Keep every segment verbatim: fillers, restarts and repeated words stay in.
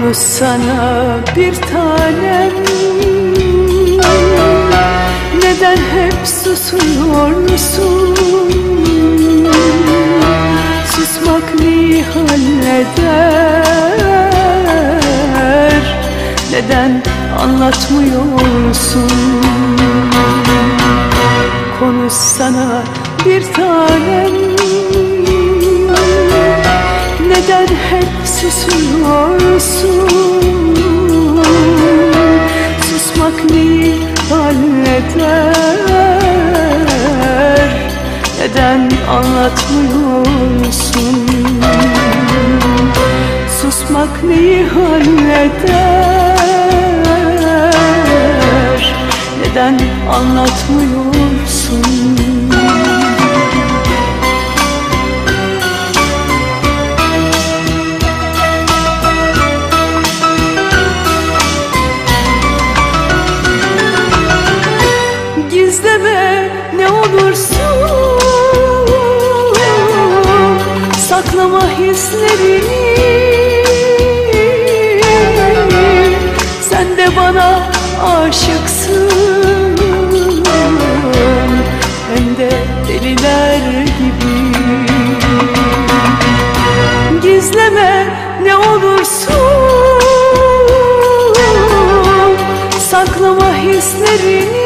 Konuşsana bir tanem, neden hep susuyorsun? Susmak neyi halleder? Neden anlatmıyorsun? Konuşsana bir tanem, neden hep susuyorsun? Susmak neyi halleder? Neden anlatmıyorsun? Susmak neyi halleder? Neden anlatmıyorsun? Gizleme ne olursun, saklama hislerini. Sen de bana aşıksın, hem de deliler gibi. Gizleme ne olursun, saklama hislerini.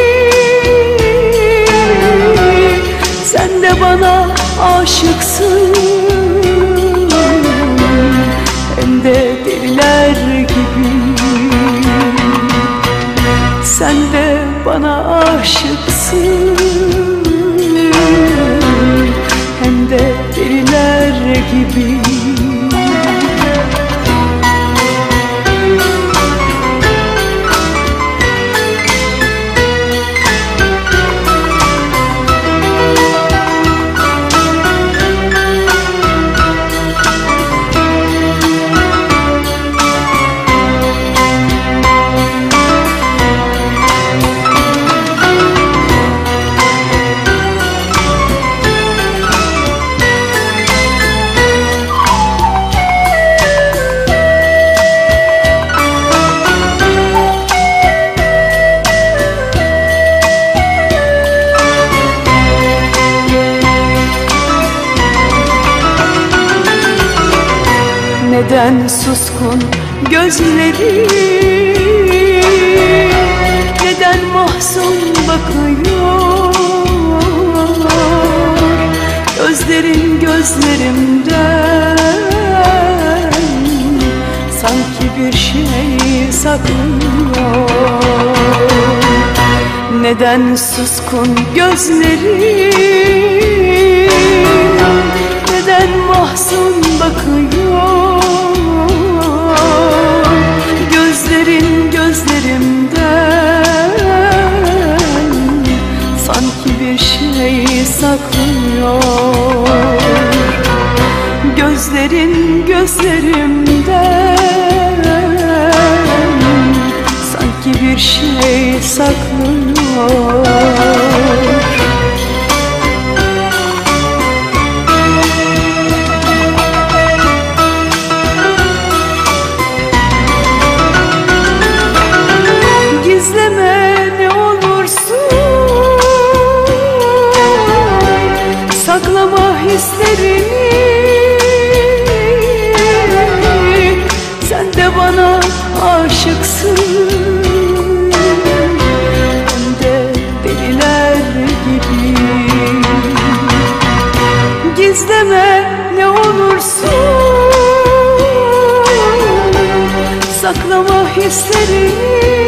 Sen de bana aşıksın, hem de deliler gibi. Sen de bana aşıksın, hem de deliler gibi. Neden suskun gözleri, neden mahzun bakıyor? Gözlerin gözlerimden sanki bir şey saklıyor. Neden suskun gözleri, neden mahzun bakıyor? Gözlerin gözlerimden sanki bir şey saklıyor. Gözlerin gözlerimden sanki bir şey saklıyor. Gizleme ne olursun, saklama hislerini. Sen de bana aşıksın, hem de deliler gibi. Gizleme ne olursun, saklama hislerini.